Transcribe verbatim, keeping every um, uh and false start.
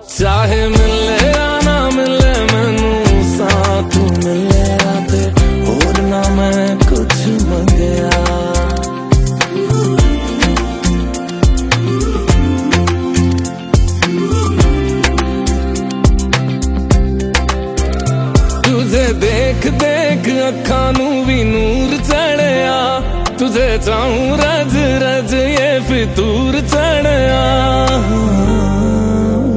चाहे मिले या ना मिले मैनू साथ मिले आते और ना मैं कुछ मंगया। तुझे देख देख अखा नू भी नूर चढ़या, तुझे चाहूं रज रज ये फितूर चढ़या।